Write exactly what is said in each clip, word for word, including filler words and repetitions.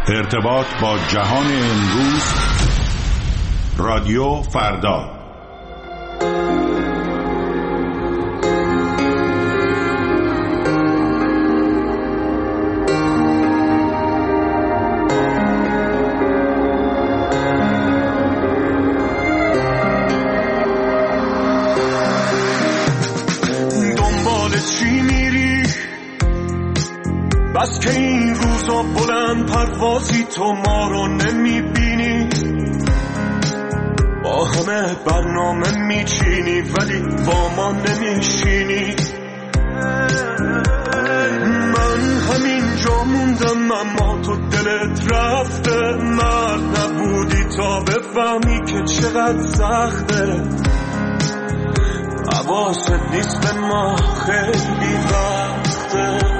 ارتباط با جهان امروز، رادیو فردا. بس که این روزا بلند پروازی تو ما رو نمیبینی، با همه برنامه میچینی ولی با ما نمیشینی. من همینجا موندم اما تو دلت رفته، مرد نبودی تا بفهمی که چقدر سخته. حواست نیست به ما خیلی وقته.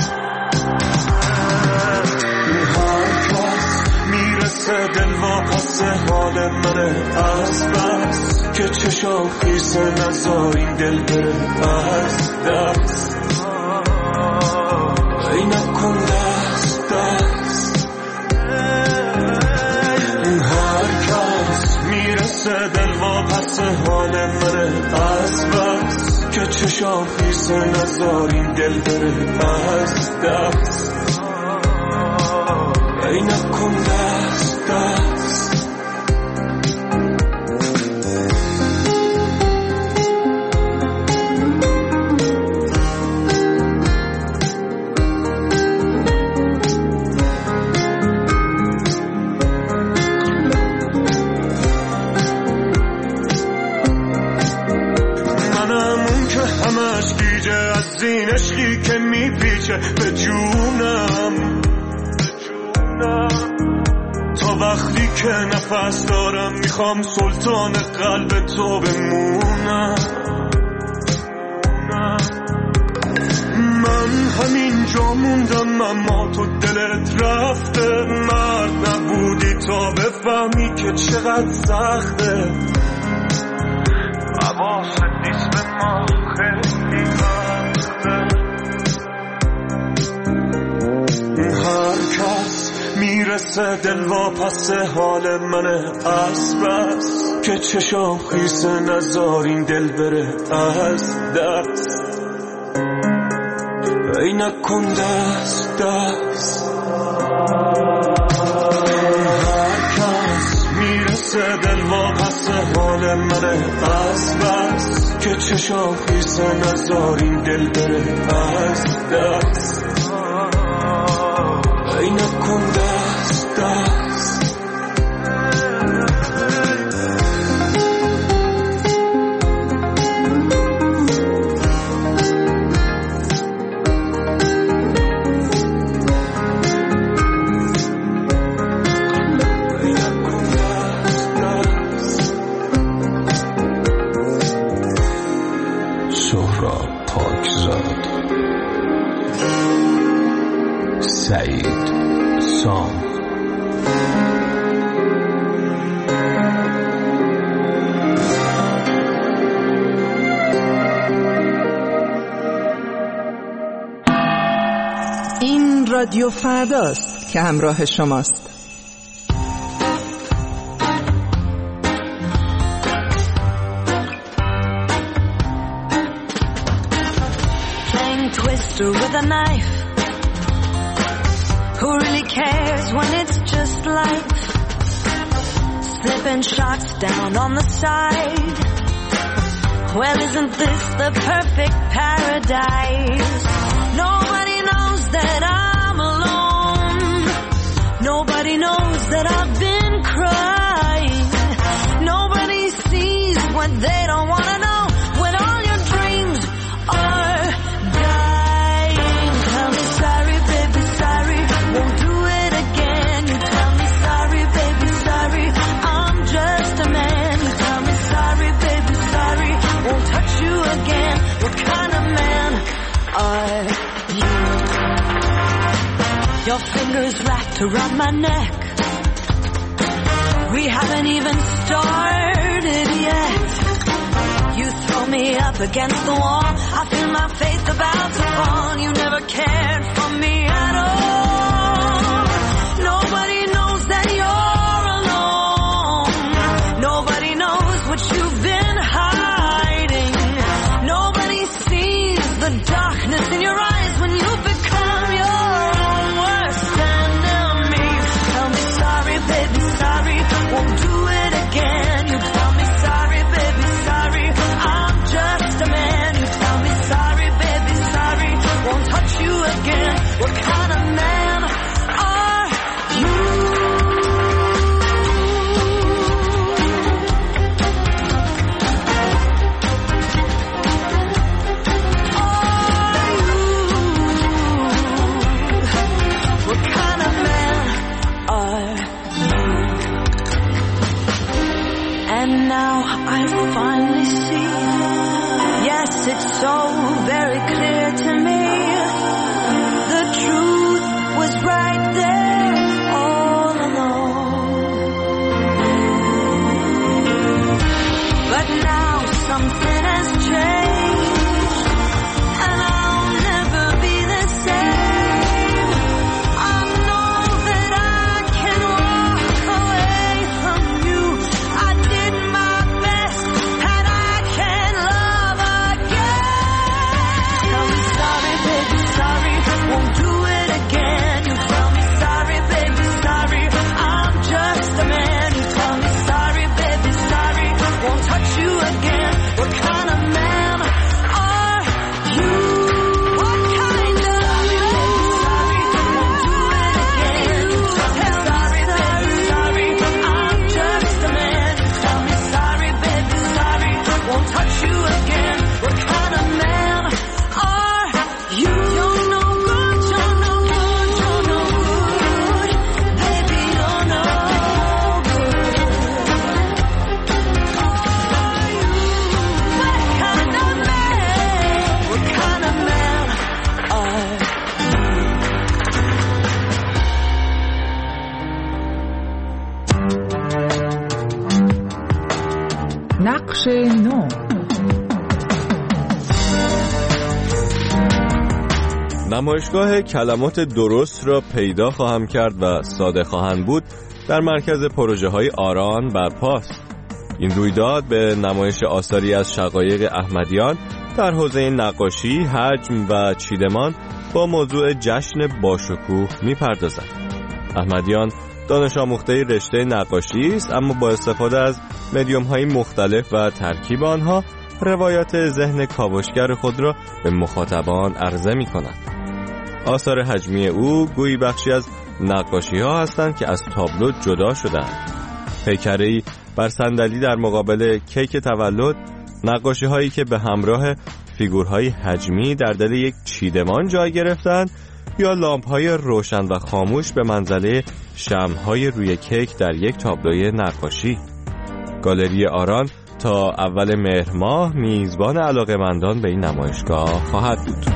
دل واپس حال منه از بس که چشم خیس نزار این دل بره از دست. ای نکن دست دست. هر کس میرسه دل واپس حال منه از بس که چشم خیس نزار این دل بره از دست. ای نکن دست دست. منم اون که همش گیجه از این عشقی که میپیچه به جونم، تا وقتی که نفس دارم میخوام سلطان قلب تو بمونم. من همینجا موندم اما تو دلت رفته، مرد نبودی تا بفهمی که چقدر سخته. حواست نیست به ما خیلی وقته. هر کس میرسه دل واپس حال منه از بس که چشم خیس نزار این دل بره از دست. ای نکن دست دست. هر کس میرسه دل واپس حال منه از بس که چشم خیس نزار این دل بره از دست. ای نکن دست دست. ای نکن دست دست. سهراب پاکزاد، سعید سام. این رادیو فرداست که همراه شماست. Playing Twister with a knife. Who really cares when it's just life? Slipping shots down on the side. Well, isn't this the perfect paradise? Nobody knows that I'm alone. Nobody knows that I've been crying. Nobody sees what they don't want to know. When all your dreams are dying. Tell me sorry, baby, sorry. Won't do it again. You tell me sorry, baby, sorry. I'm just a man. You tell me sorry, baby, sorry. Won't touch you again. What kind of man are you? Your fingers wrapped around my neck. We haven't even started yet. You throw me up against the wall. I feel my faith about to fall. You never cared for me at all. Nobody it so very clear to me. The truth was right there all along. But now something has changed, and I'll never be the same. I know that I can walk away from you. I did my best, and I can love again. Tell me sorry, baby, sorry, won't do it again. You tell me sorry, baby, sorry, I'm just a man. You tell me sorry, baby, sorry, won't touch you again. What kind of man are you? What kind of sorry, baby, sorry, won't do it again. You tell me sorry, baby, sorry, I'm just a man. You tell me sorry, baby, sorry, won't touch you again. What kind of man are you? You're no good, you're no good, you're no good. Baby, you're no good. What kind of man? What kind of man are you? نقش نو. نمایشگاه کلمات درست را پیدا خواهم کرد و ساده خواهند بود در مرکز پروژه های آران برپاست. این رویداد به نمایش آثاری از شقایق احمدیان در حوزه نقاشی، حجم و چیدمان با موضوع جشن باشکوه می‌پردازد. احمدیان دانش آموخته رشته نقاشی است، اما با استفاده از مدیوم‌های مختلف و ترکیب آنها روایات ذهن کاوشگر خود را به مخاطبان عرضه می‌کند. آثار حجمی او گویی بخشی از نقاشی‌ها هستند که از تابلو جدا شده‌اند. پیکره‌ای بر صندلی در مقابل کیک تولد، نقاشی‌هایی که به همراه فیگورهای حجمی در دل یک چیدمان جای گرفتند، یا لامپ‌های روشن و خاموش به منزله شمع‌های روی کیک در یک تابلوی نقاشی. گالری آران تا اول مهر ماه میزبان علاقه‌مندان به این نمایشگاه خواهد بود.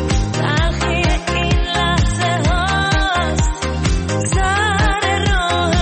راه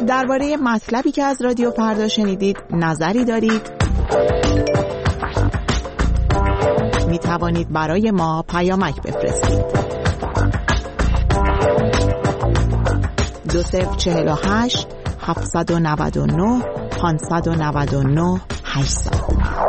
درباره مطلبی که از رادیو فردا شنیدید نظری دارید؟ می توانید برای ما پیامک بفرستید. دو صفر چهل و هشت هفتصد و نود و نه پانصد و نود و نه هشتصد.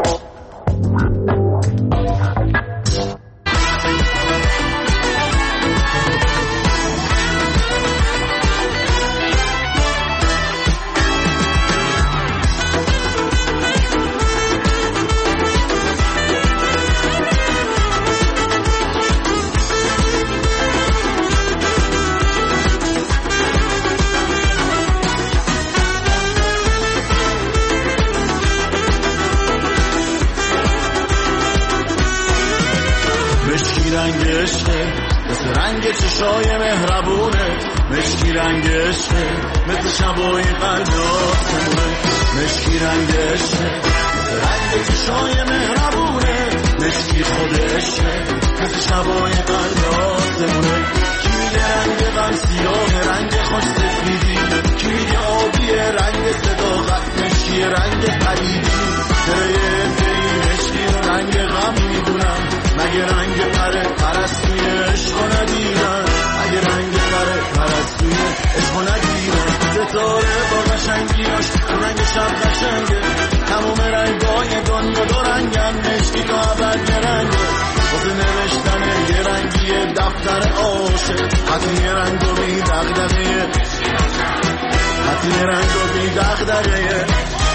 رنگ عشقه مثل رنگ چشای مهربونه، مشکی رنگ عشقه مثل شبای قلب آسمونه، مشکی رنگ عشقه مثل رنگ چشای مهربونه، مشکی خود عشقه مثل شبای قلب آسمونه. کی میگه رنگ غم سیاه رنگ خوش سفیدی، کی میگه آبی رنگ صداقت، مشکی رنگ پریدی. دره دهی مشکی رو رنگ غم میدونم، مگه رنگ پره پرستوی عشق ندیدن، مگه رنگ پره پرستوی عشق ندیدن. ستاره با قشنگیاش رنگ شب قشنگه، تموم رنگای دنیا دو رنگن، مشکی تا ابد یه رنگه. واسه نوشتن یه رنگی دفتر عاشق، حتی یه رنگ و بی دغدغه، حتی یه رنگ و بی دغدغه.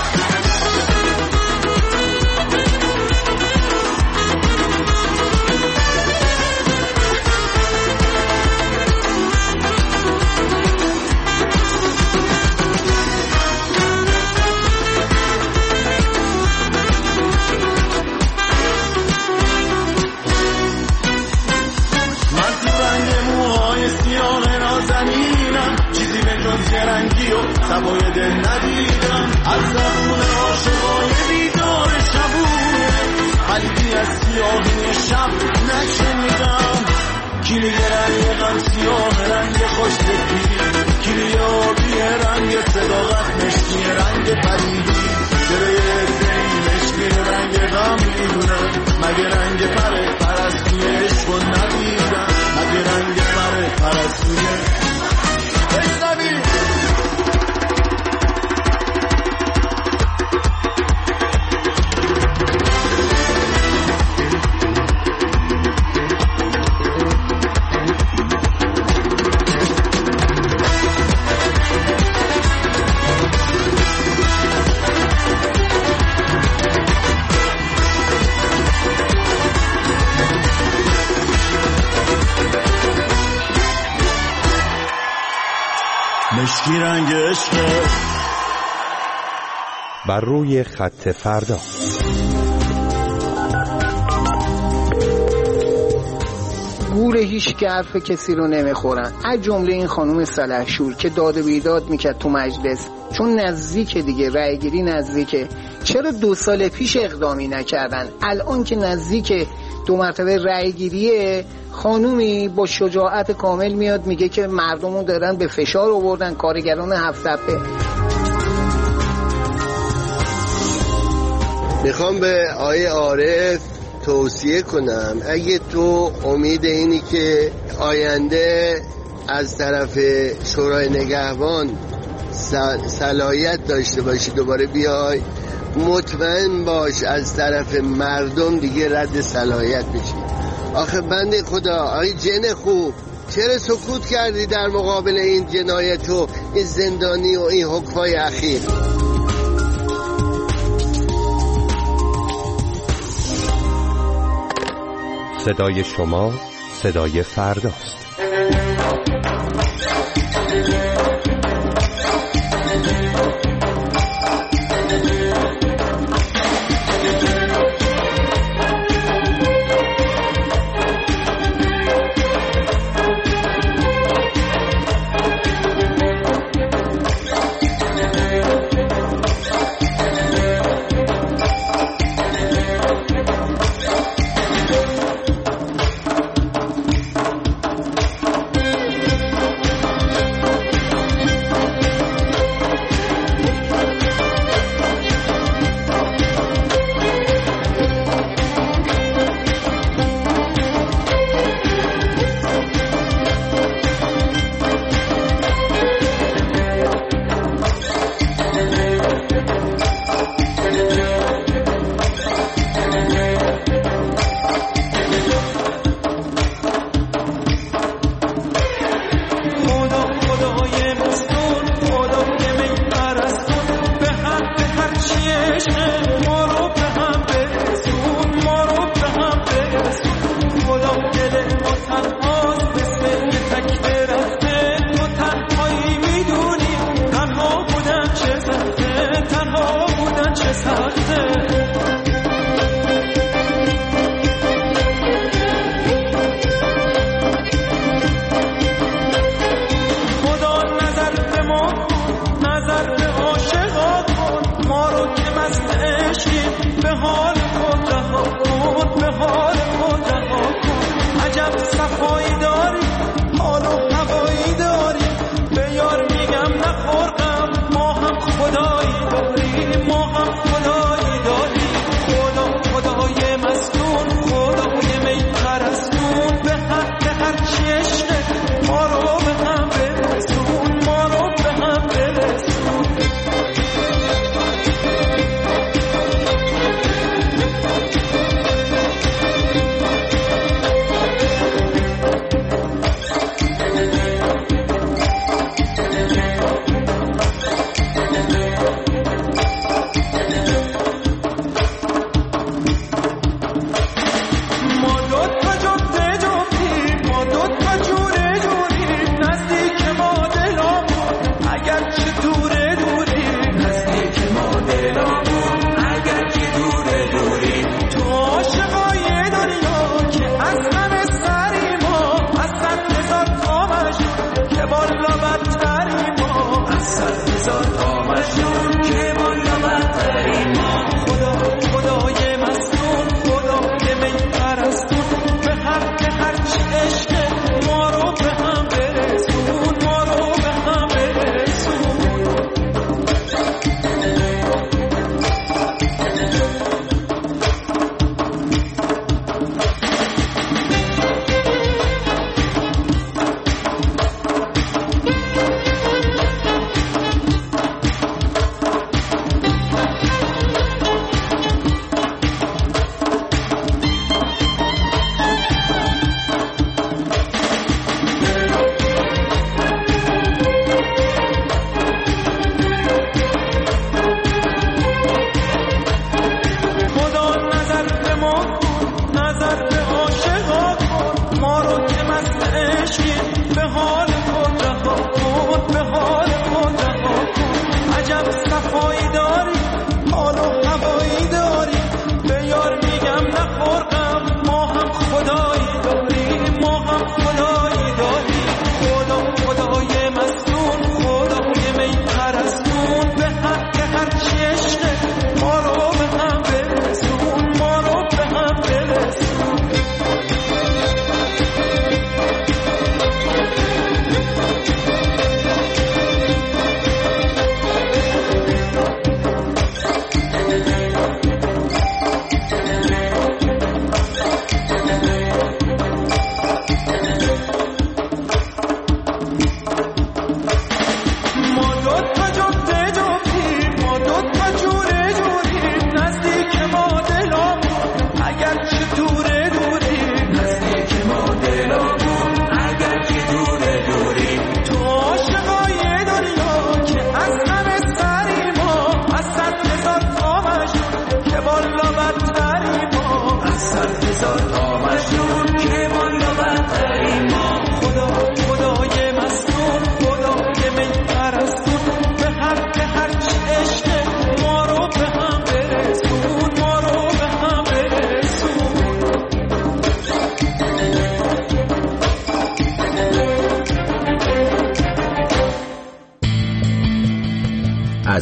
سبای دل ندیدم از زبون عاشقای بیدار شبونه، قلبی از سیاهی شب نشنیدم. کی میگه رنگ غم سیاه رنگ خوش سفیدی، کی میگه آبی رنگ صداقت، مشکی رنگ پریدی. دره دهی مشکی رنگ غم میدونم، مگه رنگ پره پرستوی عشق ندیدم، مگه رنگ پره پرستوی عشق ندیدم. مشکی رنگ عشقه. بر روی خط فردا. گور هیچ که حرف کسی رو نمیخورن، از جمله این خانم سلحشور که داد و بیداد میکرد تو مجلس، چون نزدیکه دیگه، رأی گیری نزدیکه. چرا دو سال پیش اقدامی نکردن؟ الان که نزدیک دو مرتبه رأی گیریه، خانومی با شجاعت کامل میاد میگه که مردمو دارن به فشار آوردن، کارگران هفت تپه. میخوام به آقای عارف توصیه کنم، اگه تو امید اینی که آینده از طرف شورای نگهبان صلاحیت داشته باشی دوباره بیای، مطمئن باش از طرف مردم دیگه رد صلاحیت بشی. آخه بنده خدا، آقای جن خوب، چرا سکوت کردی در مقابل این جنایت و این زندانی و این حکمای اخیر؟ صدای شما صدای فرداست.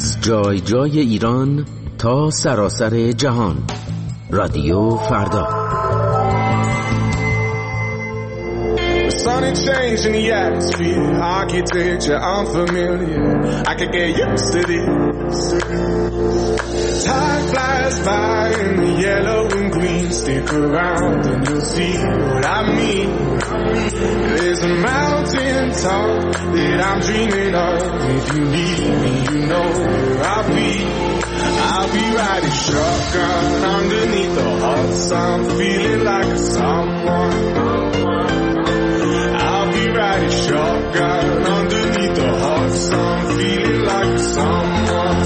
از جای جای ایران تا سراسر جهان. رادیو فردا. Sunny change in the atmosphere, architecture unfamiliar. I could get used to this. Time flies by in the yellow and green. Stick around and you'll see what I mean. There's a mountain top that I'm dreaming of. If you need me, you know where I'll be. I'll be riding shotgun underneath the hot sun, feeling like a someone. Riding shotgun underneath the hot sun, feeling like someone.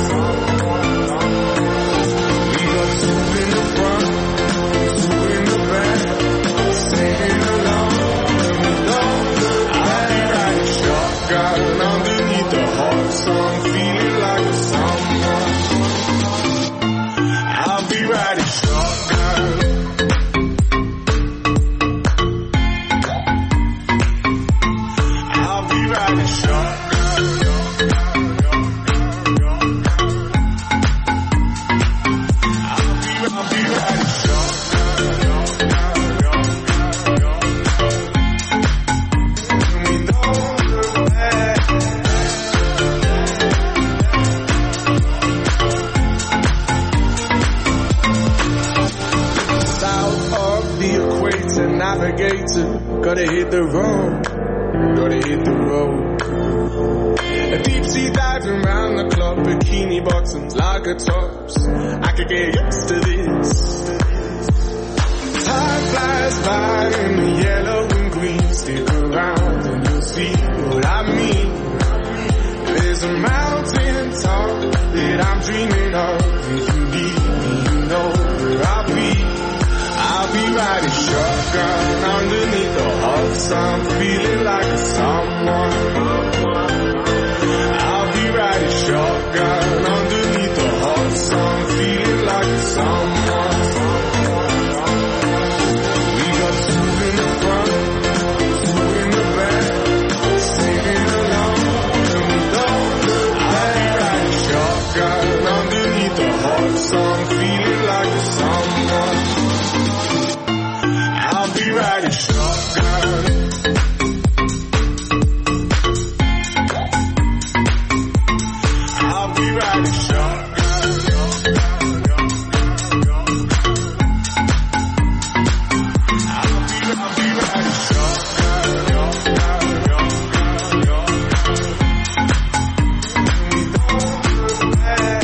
We got two in the front, two in the back, singing along. I'll be riding shotgun underneath the hot sun, feeling like someone. I'll be riding shotgun. Gotta hit the road, gotta hit the road. A deep sea diving around the club, bikini bottoms, lager tops. I could get used to this. Time flies by in the yellow and green. Stick around and you'll see what I mean. There's a mountain top that I'm dreaming of. If you need me, you know where I'll be. I'll be riding shotgun underneath the hot sun, feeling like someone. I'll be riding shotgun underneath the hot sun, feeling like someone. We got two in the front, two in the back, singing along. And we don't. I'll be riding shotgun underneath the hot sun, feeling like someone. I'll be riding shotgun. I'll be riding shotgun. I'll be, I'll be riding shotgun. We don't look back.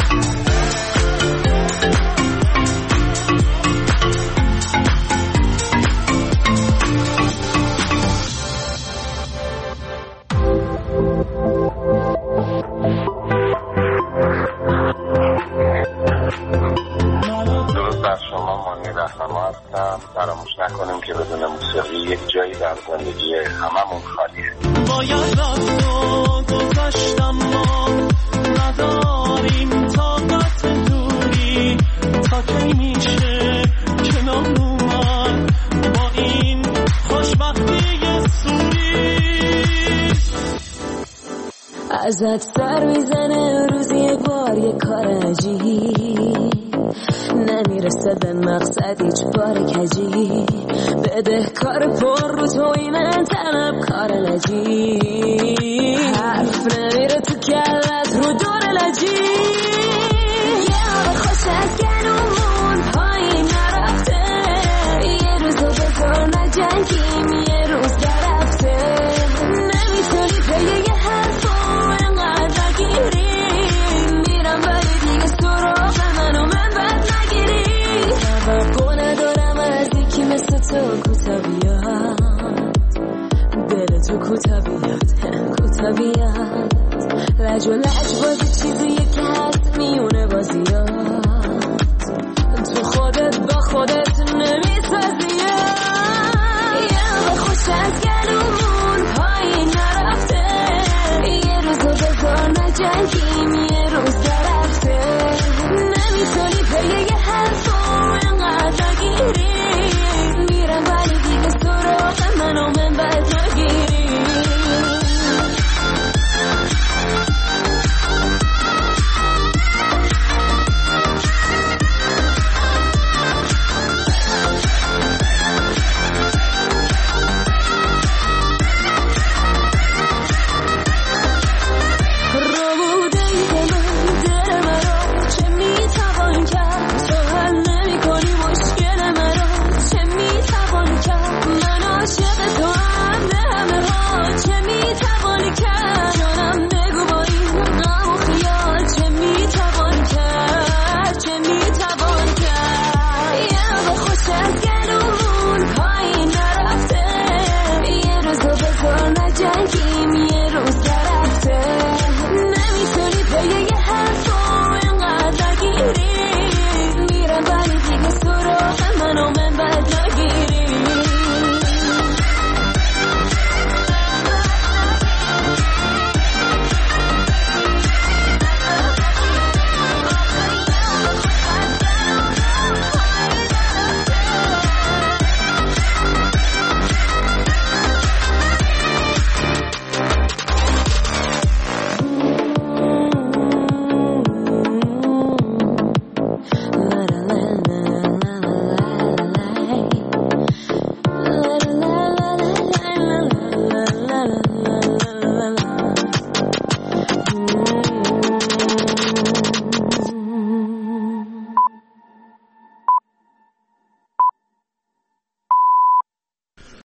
فراموش نکنیم که بدون موسیقی یک جایی در زندگی هممون خالیه. باید رفتو گذاشتم ما نداریم طاقت دوری تا کی میشه کنار اومد با این خوشبختی سوری. ازت سر میزنه روزی یک بار یک کار عجیب، نمیرسه به مقصد هیچ بار کجی، بده کار پر رو تو اینه طلب کار نجی، حرف نمیره تو کلت رو دور لجی. یه آب خوش از گلومون پایین نرفته، یه روزو بذار نجنگیم یه روز گرفته، نمیتونی پی یه حرفو انقدر نگیری، میرم ولی دیگه سراغ منو من بد نگیری. توقع ندارم از یکی مثل تو کوتا بیاد، دل تو کوتا بیاد کوتا بیاد، لج و لج بازی چیزیه که هست میونه بازیات، تو خودت با خودت نمیسازیه.